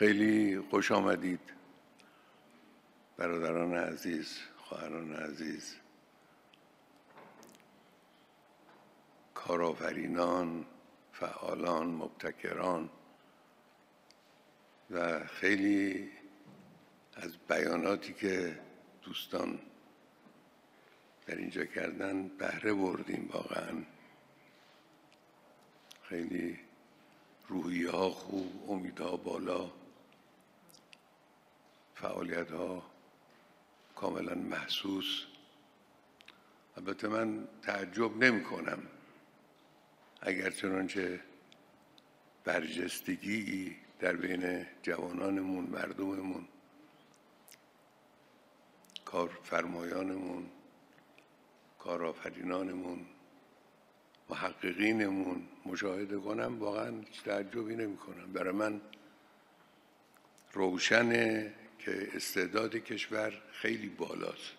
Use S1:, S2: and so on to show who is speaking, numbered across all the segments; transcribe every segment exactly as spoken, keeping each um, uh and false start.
S1: خیلی خوش آمدید برادران عزیز، خواهران عزیز، کارآفرینان، فعالان، مبتکران و خیلی از بیاناتی که دوستان در اینجا کردن بهره بردیم. واقعا خیلی روحیه ها خوب، امیدها بالا، فعالیت ها کاملا محسوس. البته من تعجب نمی کنم اگر چنانچه برجستگی در بین جوانانمون، مردممون، کارفرمایانمون، کارآفرینانمون، محققینمون مشاهده کنم، واقعا هیچ تعجبی نمی کنم. برای من روشنه که استعداد کشور خیلی بالاست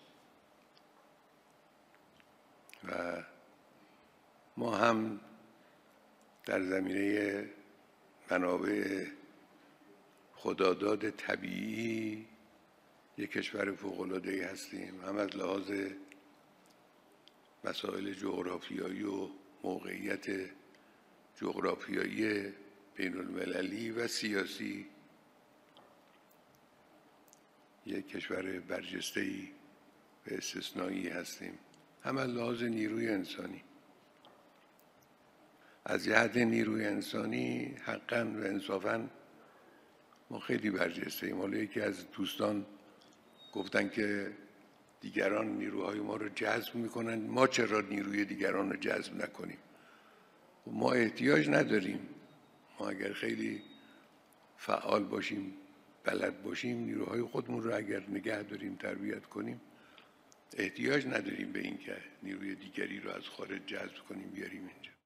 S1: و ما هم در زمینه منابع خداداد طبیعی یک کشور فوق‌العاده‌ای هستیم، هم از لحاظ مسائل جغرافیایی و موقعیت جغرافیایی بین المللی و سیاسی یک کشور برجسته‌ای و استثنایی هستیم، هم از لحاظ نیروی انسانی. از جهت نیروی انسانی حقاً و انصافاً ما خیلی برجسته‌ایم. حالا یکی از دوستان گفتن که دیگران نیروهای ما رو جذب میکنن، ما چرا نیروی دیگران رو جذب نکنیم؟ ما احتیاج نداریم. ما اگر خیلی فعال باشیم، بلد باشیم، نیروهای خودمون رو اگر نگه داریم، تربیت کنیم، احتیاج نداریم به این که نیروی دیگری رو از خارج جذب کنیم بیاریم اینجا.